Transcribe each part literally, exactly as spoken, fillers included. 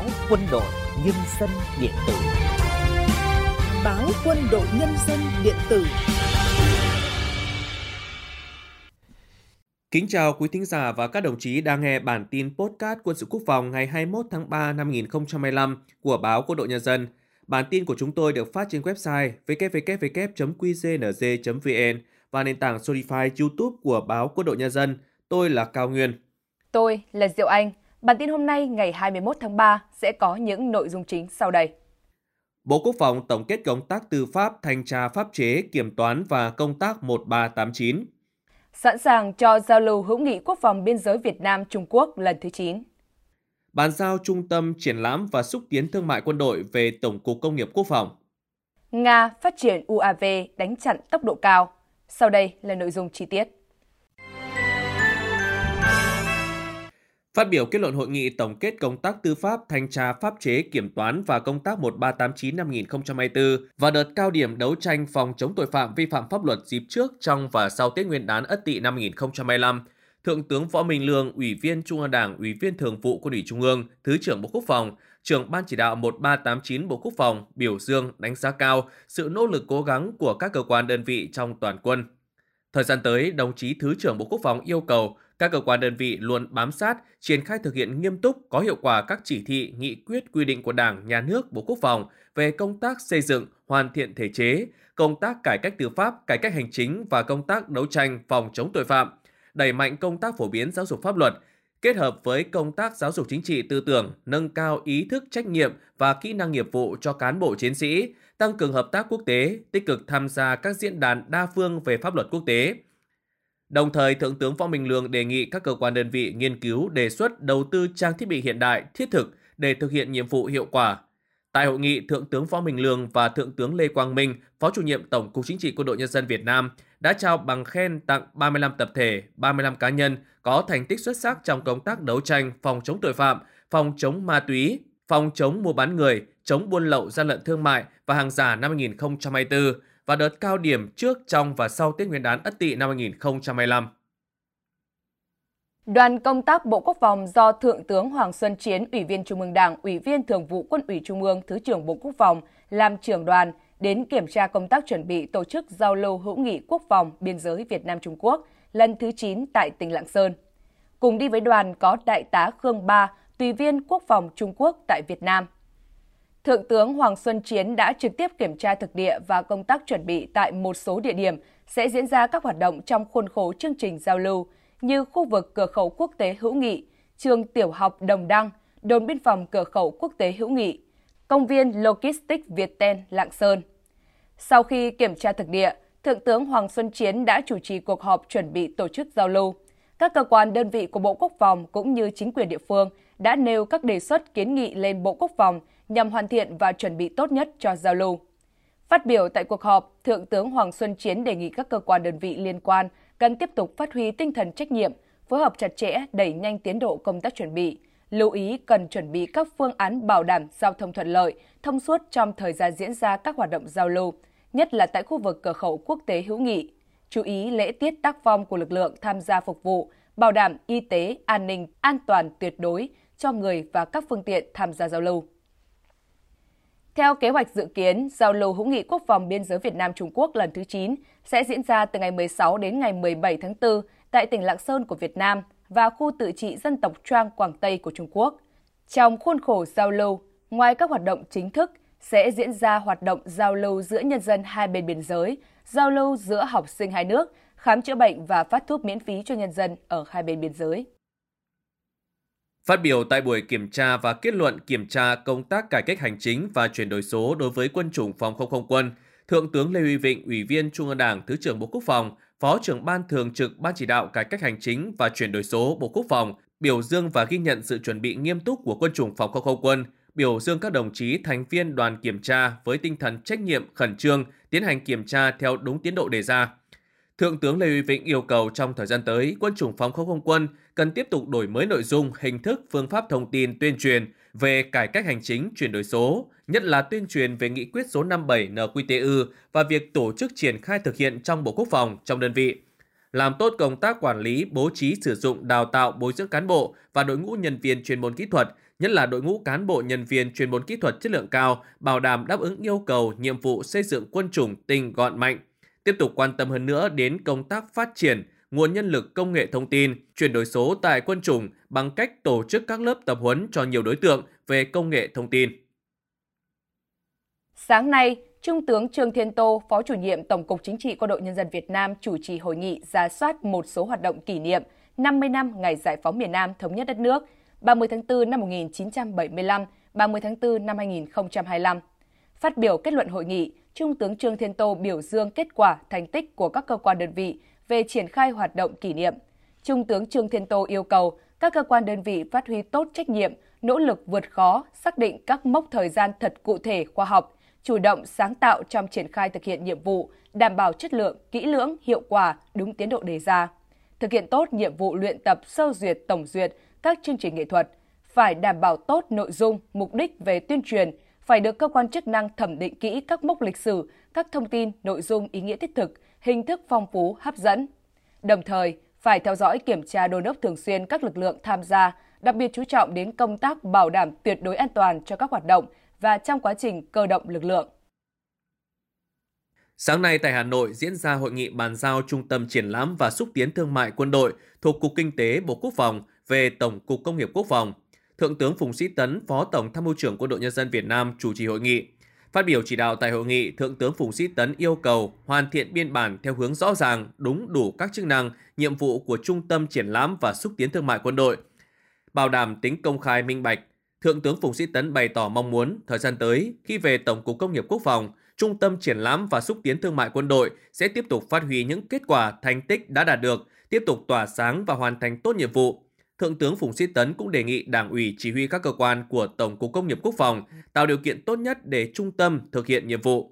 Báo Quân đội Nhân dân điện tử. Báo Quân đội Nhân dân điện tử. Kính chào quý thính giả và các đồng chí đang nghe bản tin podcast Quân sự Quốc phòng ngày hai mươi mốt tháng ba năm hai nghìn không trăm hai mươi lăm của Báo Quân đội Nhân dân. Bản tin của chúng tôi được phát trên website w w w chấm q g n g chấm v n và nền tảng Spotify, YouTube của Báo Quân đội Nhân dân. Tôi là Cao Nguyên. Tôi là Diệu Anh. Bản tin hôm nay ngày hai mươi mốt tháng ba sẽ có những nội dung chính sau đây. Bộ Quốc phòng tổng kết công tác tư pháp, thanh tra pháp chế, kiểm toán và công tác một ba tám chín. Sẵn sàng cho giao lưu hữu nghị quốc phòng biên giới Việt Nam-Trung Quốc lần thứ chín. Bàn giao trung tâm triển lãm và xúc tiến thương mại quân đội về Tổng cục Công nghiệp Quốc phòng. Nga phát triển u a vê đánh chặn tốc độ cao. Sau đây là nội dung chi tiết. Phát biểu kết luận hội nghị tổng kết công tác tư pháp, thanh tra pháp chế, kiểm toán và công tác một ba tám chín năm hai nghìn không trăm hai mươi tư và đợt cao điểm đấu tranh phòng chống tội phạm vi phạm pháp luật dịp trước, trong và sau Tết Nguyên đán Ất Tỵ năm hai nghìn không trăm hai mươi lăm, Thượng tướng Võ Minh Lương, Ủy viên Trung ương Đảng, Ủy viên Thường vụ Quân ủy Trung ương, Thứ trưởng Bộ Quốc phòng, Trưởng Ban chỉ đạo một ba tám chín Bộ Quốc phòng biểu dương, đánh giá cao sự nỗ lực cố gắng của các cơ quan đơn vị trong toàn quân. Thời gian tới, đồng chí Thứ trưởng Bộ Quốc phòng yêu cầu các cơ quan đơn vị luôn bám sát, triển khai thực hiện nghiêm túc, có hiệu quả các chỉ thị, nghị quyết, quy định của Đảng, Nhà nước, Bộ Quốc phòng về công tác xây dựng, hoàn thiện thể chế, công tác cải cách tư pháp, cải cách hành chính và công tác đấu tranh phòng chống tội phạm, đẩy mạnh công tác phổ biến giáo dục pháp luật, kết hợp với công tác giáo dục chính trị tư tưởng, nâng cao ý thức trách nhiệm và kỹ năng nghiệp vụ cho cán bộ chiến sĩ, tăng cường hợp tác quốc tế, tích cực tham gia các diễn đàn đa phương về pháp luật quốc tế. Đồng thời, Thượng tướng Võ Minh Lương đề nghị các cơ quan đơn vị nghiên cứu đề xuất đầu tư trang thiết bị hiện đại, thiết thực để thực hiện nhiệm vụ hiệu quả. Tại hội nghị, Thượng tướng Võ Minh Lương và Thượng tướng Lê Quang Minh, Phó Chủ nhiệm Tổng cục Chính trị Quân đội Nhân dân Việt Nam đã trao bằng khen tặng ba mươi lăm tập thể, ba mươi lăm cá nhân có thành tích xuất sắc trong công tác đấu tranh phòng chống tội phạm, phòng chống ma túy, phòng chống mua bán người, chống buôn lậu, gian lận thương mại và hàng giả năm hai nghìn không trăm hai mươi tư và đợt cao điểm trước, trong và sau Tết Nguyên đán Ất Tỵ năm hai nghìn không trăm hai mươi lăm. Đoàn công tác Bộ Quốc phòng do Thượng tướng Hoàng Xuân Chiến, Ủy viên Trung ương Đảng, Ủy viên Thường vụ Quân ủy Trung ương, Thứ trưởng Bộ Quốc phòng làm trưởng đoàn đến kiểm tra công tác chuẩn bị tổ chức giao lưu hữu nghị quốc phòng biên giới Việt Nam Trung Quốc lần thứ chín tại tỉnh Lạng Sơn. Cùng đi với đoàn có Đại tá Khương Ba, Tùy viên Quốc phòng Trung Quốc tại Việt Nam. Thượng tướng Hoàng Xuân Chiến đã trực tiếp kiểm tra thực địa và công tác chuẩn bị tại một số địa điểm sẽ diễn ra các hoạt động trong khuôn khổ chương trình giao lưu như khu vực cửa khẩu quốc tế hữu nghị, trường tiểu học Đồng Đăng, đồn biên phòng cửa khẩu quốc tế hữu nghị, công viên Logistics Viettel Lạng Sơn. Sau khi kiểm tra thực địa, Thượng tướng Hoàng Xuân Chiến đã chủ trì cuộc họp chuẩn bị tổ chức giao lưu. Các cơ quan đơn vị của Bộ Quốc phòng cũng như chính quyền địa phương đã nêu các đề xuất kiến nghị lên Bộ Quốc phòng nhằm hoàn thiện và chuẩn bị tốt nhất cho giao lưu. Phát biểu tại cuộc họp, Thượng tướng Hoàng Xuân Chiến đề nghị các cơ quan đơn vị liên quan cần tiếp tục phát huy tinh thần trách nhiệm, phối hợp chặt chẽ đẩy nhanh tiến độ công tác chuẩn bị, lưu ý cần chuẩn bị các phương án bảo đảm giao thông thuận lợi, thông suốt trong thời gian diễn ra các hoạt động giao lưu, nhất là tại khu vực cửa khẩu quốc tế hữu nghị. Chú ý lễ tiết tác phong của lực lượng tham gia phục vụ, bảo đảm y tế, an ninh, an toàn tuyệt đối cho người và các phương tiện tham gia giao lưu. Theo kế hoạch dự kiến, giao lưu hữu nghị quốc phòng biên giới Việt Nam-Trung Quốc lần thứ chín sẽ diễn ra từ ngày mười sáu đến ngày mười bảy tháng tư tại tỉnh Lạng Sơn của Việt Nam và khu tự trị dân tộc Choang Quảng Tây của Trung Quốc. Trong khuôn khổ giao lưu, ngoài các hoạt động chính thức, sẽ diễn ra hoạt động giao lưu giữa nhân dân hai bên biên giới, giao lưu giữa học sinh hai nước, khám chữa bệnh và phát thuốc miễn phí cho nhân dân ở hai bên biên giới. Phát biểu tại buổi kiểm tra và kết luận kiểm tra công tác cải cách hành chính và chuyển đổi số đối với quân chủng phòng không không quân, Thượng tướng Lê Huy Vịnh, Ủy viên Trung ương Đảng, Thứ trưởng Bộ Quốc phòng, Phó trưởng Ban Thường trực Ban chỉ đạo cải cách hành chính và chuyển đổi số Bộ Quốc phòng biểu dương và ghi nhận sự chuẩn bị nghiêm túc của quân chủng phòng không không quân, biểu dương các đồng chí thành viên đoàn kiểm tra với tinh thần trách nhiệm, khẩn trương, tiến hành kiểm tra theo đúng tiến độ đề ra. Thượng tướng Lê Huy Vịnh yêu cầu trong thời gian tới, quân chủng phòng không không quân cần tiếp tục đổi mới nội dung, hình thức, phương pháp thông tin tuyên truyền về cải cách hành chính, chuyển đổi số, nhất là tuyên truyền về nghị quyết số năm mươi bảy N Q T U và việc tổ chức triển khai thực hiện trong Bộ Quốc phòng, trong đơn vị. Làm tốt công tác quản lý, bố trí sử dụng, đào tạo, bồi dưỡng cán bộ và đội ngũ nhân viên chuyên môn kỹ thuật, nhất là đội ngũ cán bộ nhân viên chuyên môn kỹ thuật chất lượng cao, bảo đảm đáp ứng yêu cầu nhiệm vụ xây dựng quân chủng tinh gọn mạnh. Tiếp tục quan tâm hơn nữa đến công tác phát triển nguồn nhân lực công nghệ thông tin, chuyển đổi số tại quân chủng bằng cách tổ chức các lớp tập huấn cho nhiều đối tượng về công nghệ thông tin. Sáng nay, Trung tướng Trương Thiên Tô, Phó Chủ nhiệm Tổng cục Chính trị Quân đội Nhân dân Việt Nam chủ trì hội nghị rà soát một số hoạt động kỷ niệm năm mươi năm ngày giải phóng miền Nam thống nhất đất nước, ba mươi tháng tư năm một nghìn chín trăm bảy mươi lăm, ba mươi tháng tư năm hai nghìn không trăm hai mươi lăm. Phát biểu kết luận hội nghị, Trung tướng Trương Thiên Tô biểu dương kết quả, thành tích của các cơ quan đơn vị về triển khai hoạt động kỷ niệm. Trung tướng Trương Thiên Tô yêu cầu các cơ quan đơn vị phát huy tốt trách nhiệm, nỗ lực vượt khó, xác định các mốc thời gian thật cụ thể, khoa học, chủ động sáng tạo trong triển khai thực hiện nhiệm vụ, đảm bảo chất lượng, kỹ lưỡng, hiệu quả, đúng tiến độ đề ra. Thực hiện tốt nhiệm vụ luyện tập sơ duyệt, tổng duyệt các chương trình nghệ thuật, phải đảm bảo tốt nội dung, mục đích về tuyên truyền, phải được cơ quan chức năng thẩm định kỹ các mốc lịch sử, các thông tin, nội dung ý nghĩa thiết thực, hình thức phong phú, hấp dẫn. Đồng thời, phải theo dõi kiểm tra đôn đốc thường xuyên các lực lượng tham gia, đặc biệt chú trọng đến công tác bảo đảm tuyệt đối an toàn cho các hoạt động và trong quá trình cơ động lực lượng. Sáng nay tại Hà Nội diễn ra hội nghị bàn giao Trung tâm Triển lãm và Xúc tiến Thương mại Quân đội thuộc Cục Kinh tế Bộ Quốc phòng về Tổng cục Công nghiệp Quốc phòng. Thượng tướng Phùng Sĩ Tấn, Phó Tổng Tham mưu trưởng Quân đội Nhân dân Việt Nam chủ trì hội nghị. Phát biểu chỉ đạo tại hội nghị, Thượng tướng Phùng Sĩ Tấn yêu cầu hoàn thiện biên bản theo hướng rõ ràng, đúng đủ các chức năng, nhiệm vụ của Trung tâm Triển lãm và Xúc tiến Thương mại Quân đội, bảo đảm tính công khai minh bạch. Thượng tướng Phùng Sĩ Tấn bày tỏ mong muốn thời gian tới, khi về Tổng cục Công nghiệp Quốc phòng, Trung tâm Triển lãm và Xúc tiến Thương mại Quân đội sẽ tiếp tục phát huy những kết quả, thành tích đã đạt được, tiếp tục tỏa sáng và hoàn thành tốt nhiệm vụ. Thượng tướng Phùng Sĩ Tấn cũng đề nghị Đảng ủy chỉ huy các cơ quan của Tổng cục Công nghiệp Quốc phòng tạo điều kiện tốt nhất để trung tâm thực hiện nhiệm vụ.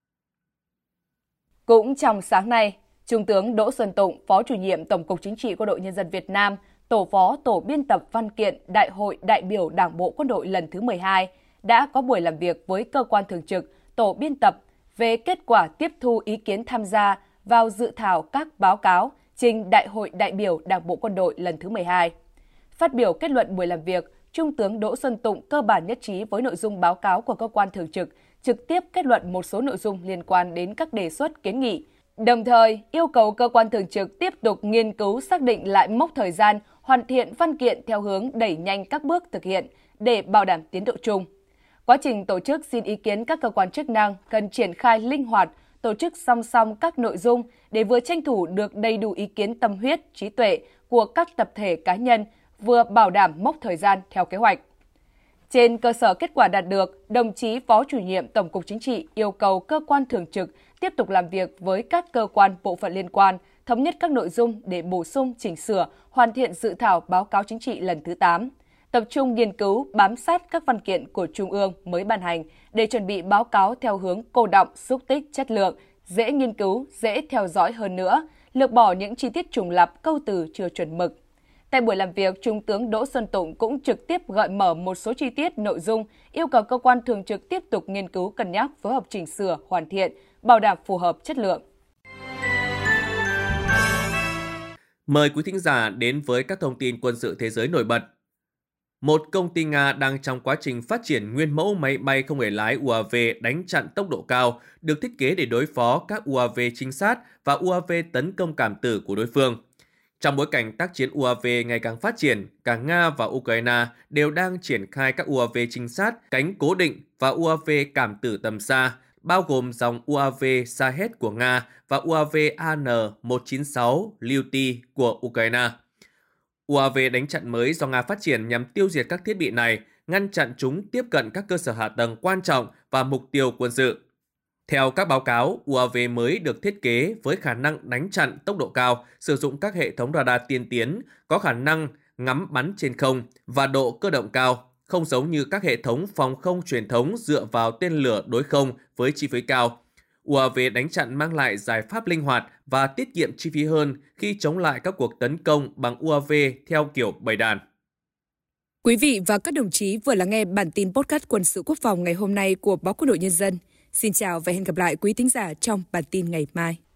Cũng trong sáng nay, Trung tướng Đỗ Xuân Tụng, Phó Chủ nhiệm Tổng cục Chính trị Quân đội Nhân dân Việt Nam, Tổ phó Tổ biên tập văn kiện Đại hội đại biểu Đảng bộ Quân đội lần thứ mười hai đã có buổi làm việc với cơ quan thường trực, Tổ biên tập về kết quả tiếp thu ý kiến tham gia vào dự thảo các báo cáo trình Đại hội đại biểu Đảng bộ Quân đội lần thứ mười hai. Phát biểu kết luận buổi làm việc, Trung tướng Đỗ Xuân Tụng cơ bản nhất trí với nội dung báo cáo của cơ quan thường trực, trực tiếp kết luận một số nội dung liên quan đến các đề xuất kiến nghị. Đồng thời, yêu cầu cơ quan thường trực tiếp tục nghiên cứu xác định lại mốc thời gian, hoàn thiện văn kiện theo hướng đẩy nhanh các bước thực hiện để bảo đảm tiến độ chung. Quá trình tổ chức xin ý kiến các cơ quan chức năng cần triển khai linh hoạt, tổ chức song song các nội dung để vừa tranh thủ được đầy đủ ý kiến tâm huyết, trí tuệ của các tập thể cá nhân, vừa bảo đảm mốc thời gian theo kế hoạch. Trên cơ sở kết quả đạt được, đồng chí Phó Chủ nhiệm Tổng cục Chính trị yêu cầu cơ quan thường trực tiếp tục làm việc với các cơ quan bộ phận liên quan, thống nhất các nội dung để bổ sung, chỉnh sửa, hoàn thiện dự thảo báo cáo chính trị lần thứ tám. Tập trung nghiên cứu, bám sát các văn kiện của Trung ương mới ban hành để chuẩn bị báo cáo theo hướng cô đọng, xúc tích, chất lượng, dễ nghiên cứu, dễ theo dõi hơn nữa, lược bỏ những chi tiết trùng lặp, câu từ chưa chuẩn mực. Tại buổi làm việc, Trung tướng Đỗ Xuân Tụng cũng trực tiếp gợi mở một số chi tiết nội dung, yêu cầu cơ quan thường trực tiếp tục nghiên cứu cân nhắc phối hợp chỉnh sửa, hoàn thiện, bảo đảm phù hợp chất lượng. Mời quý thính giả đến với các thông tin quân sự thế giới nổi bật. Một công ty Nga đang trong quá trình phát triển nguyên mẫu máy bay không người lái u a vê đánh chặn tốc độ cao, được thiết kế để đối phó các u a vê trinh sát và u a vê tấn công cảm tử của đối phương. Trong bối cảnh tác chiến u a vê ngày càng phát triển, cả Nga và Ukraine đều đang triển khai các u a vê trinh sát, cánh cố định và u a vê cảm tử tầm xa, bao gồm dòng u a vê Shahed của Nga và u a vê A N một chín sáu Lyuty của Ukraine. u a vê đánh chặn mới do Nga phát triển nhằm tiêu diệt các thiết bị này, ngăn chặn chúng tiếp cận các cơ sở hạ tầng quan trọng và mục tiêu quân sự. Theo các báo cáo, u a vê mới được thiết kế với khả năng đánh chặn tốc độ cao, sử dụng các hệ thống radar tiên tiến, có khả năng ngắm bắn trên không và độ cơ động cao, không giống như các hệ thống phòng không truyền thống dựa vào tên lửa đối không với chi phí cao. u a vê đánh chặn mang lại giải pháp linh hoạt và tiết kiệm chi phí hơn khi chống lại các cuộc tấn công bằng u a vê theo kiểu bầy đàn. Quý vị và các đồng chí vừa lắng nghe bản tin podcast Quân sự Quốc phòng ngày hôm nay của Báo Quân đội Nhân dân. Xin chào và hẹn gặp lại quý thính giả trong bản tin ngày mai.